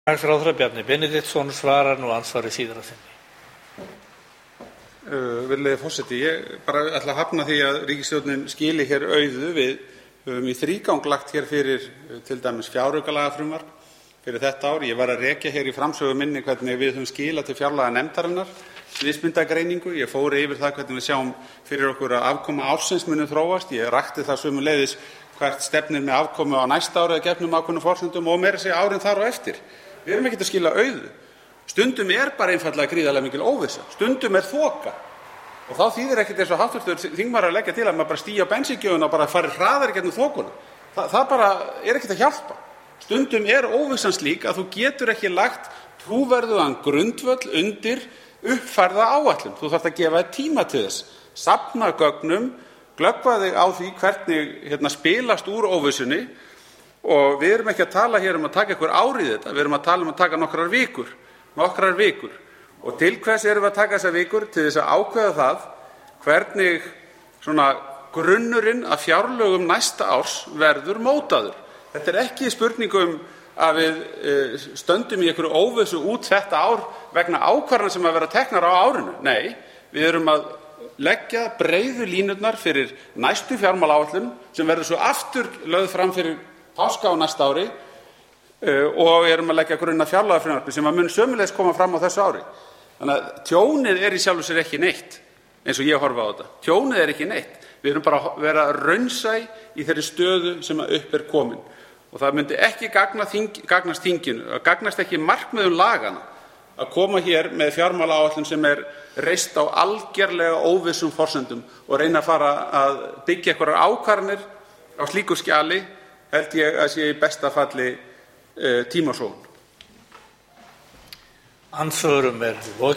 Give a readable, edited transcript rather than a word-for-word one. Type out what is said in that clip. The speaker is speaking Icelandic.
Efnahagsráðherra Bjarni Benediktsson svarar nú andsvari síðara sinni. Virðulegi forseti, ég bara ætla að hafna því að ríkisstjórnin skili hér auðu. Við höfum í þrígang lagt hér fyrir til dæmis fjáraukalagafrumvarp fyrir þetta ár. Ég var að rekja hér í framsögu minni hvernig við höfum skilað til fjárlaganefndarinnar sviðsmyndagreiningu. Ég fór yfir það hvernig við sjáum fyrir okkur að afkoma ársins muni þróast. Ég rakti það sömuleiðis hvert stefnir með afkomu á næsta ári að gefnum ákveðnum forsendum og meira að segja árin þar á eftir. Við erum ekkert að skila auðu. Stundum bara einfaldlega gríðarlega mikil óvissa. Stundum þoka. Og þá þýðir ekkert eins og hv. þingmaður að leggja til að maður bara stígi á bensíngjöfuna og bara fari hraðar í gegnum þokuna. Það bara ekkert að hjálpa. Stundum óvissan slík að þú getur ekki lagt trúverðugan grundvöll undir uppfærða áætlun. Þú þarft að gefa þér tíma til þess. Safna gögnum, glöggva þig á því hvernig spilast úr óvissunni. Og við erum ekki að tala hér að taka einhver ár í þetta. Við erum að tala að taka nokkrar vikur. Og til hvers erum við að taka þessar vikur? Til þess að ákveða það hvernig grunnurinn að fjárlögum næsta árs verður mótaður. Þetta ekki spurning að við stöndum í einhverju óvissu út þetta ár vegna ákvarðana sem að vera teknar á árinu. Nei, við erum að leggja breiðu línurnar fyrir næstu fjármálaáætlun sem verður svo aftur lögð fram fyrir páska á næsta ári og erum að leggja grunn að fjárlagafrumvarpi sem mun sömuleiðis koma fram á þessu ári. Þannig að tjónið í sjálfu sér ekki neitt eins og ég horfi á þetta. Tjónið ekki neitt. Við erum bara að vera raunsæ í þeirri stöðu sem upp komin. Og það myndi ekki gagnast þinginu, gagnast ekki markmiðum laganna að koma hér með fjármálaáætlun sem reist á algerlega óvissum forsendum og reyna að fara að byggja einhverjar ákvarðanir á slíku skjali, held ég að sé í besta falli tímasóun. Andsvörum lokið.